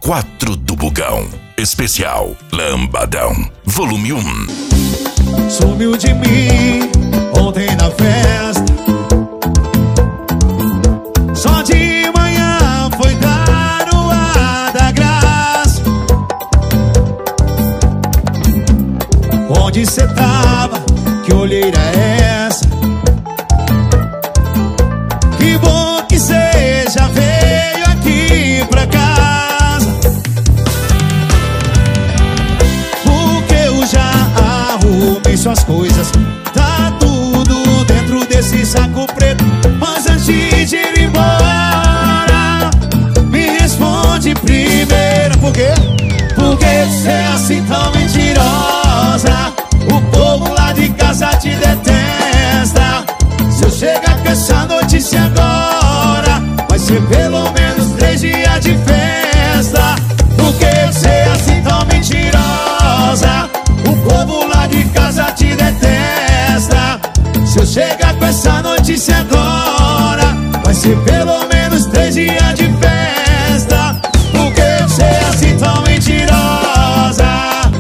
G4 do Bugão. Especial Lambadão, volume 1. Sumiu de mim ontem na festa. Só de manhã foi dar o ar da graça. Onde cê tava? Que olheira é essa? Que bom que cê já veio aqui pra casa, porque eu já arrumei suas coisas. Tá tudo dentro desse saco preto. Mas antes de ir embora, me responde primeiro. Por quê? Porque você é assim tão mentirosa. O povo lá de casa te detesta. Se eu chegar com essa notícia agora, vai ser pelo menos 3 dias de festa. Porque você é assim tão mentirosa. O povo lá de casa te detesta. Se eu chegar com essa notícia agora, vai ser pelo menos 3 dias de festa. Porque você é assim tão mentirosa.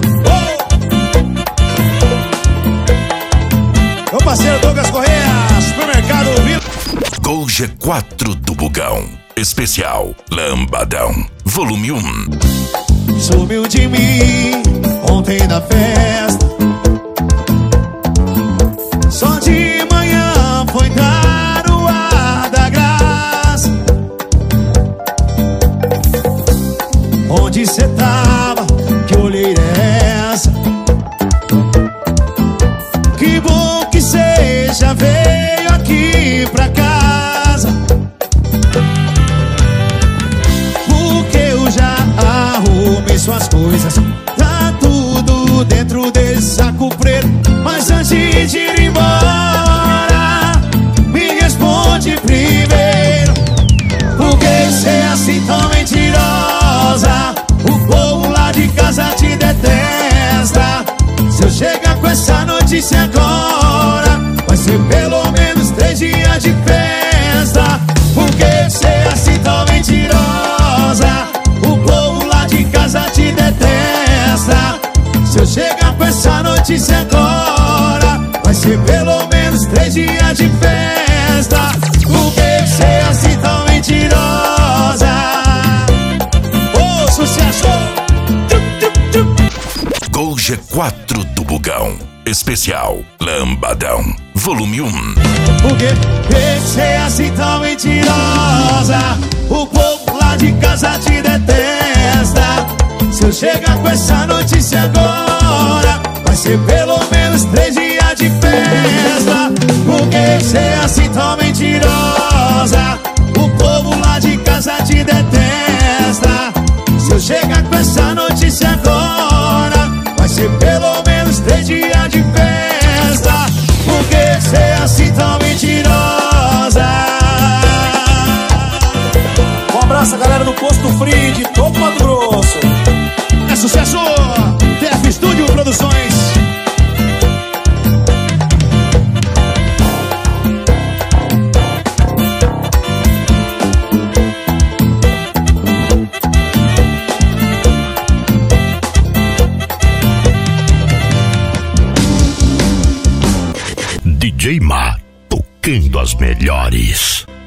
Meu parceiro Douglas Correia, supermercado Vila. Gol G4 do Bugão. Especial Lambadão, volume 1. Sumiu de mim ontem na festa. Só de manhã foi dar o ar da graça. Onde cê tava? Que olheira é essa? Que bom que cê já veio aqui pra casa, porque eu já arrumei suas coisas. Tá tudo dentro desse saco preto. Mas antes de ir embora, me responde primeiro. Porque você é assim tão mentirosa. O povo lá de casa te detesta. Se eu chegar com essa notícia agora, vai ser pelo menos 3 dias de festa. Porque você é assim tão mentirosa. O povo lá de casa te detesta. Se eu chegar com essa notícia agora, vai ser pelo menos 3 dias de festa. Porque você é assim tão mentirosa. Ô, sucesso! Gol G4 do Bugão. Especial Lambadão, volume 1. Porque você é assim tão mentirosa. O povo lá de casa te detesta. Se eu chegar com essa notícia agora, vai ser pelo menos 3 dias de festa. Porque você é assim tão mentirosa. O povo lá de casa te detesta. Se eu chegar com essa notícia agora, vai ser pelo menos 3 dias de festa. Porque você é assim tão mentirosa. Um abraço a galera do Posto Free de todo Mato Grosso. É sucesso! TF Studio Produções. DJ Ma, tocando as melhores.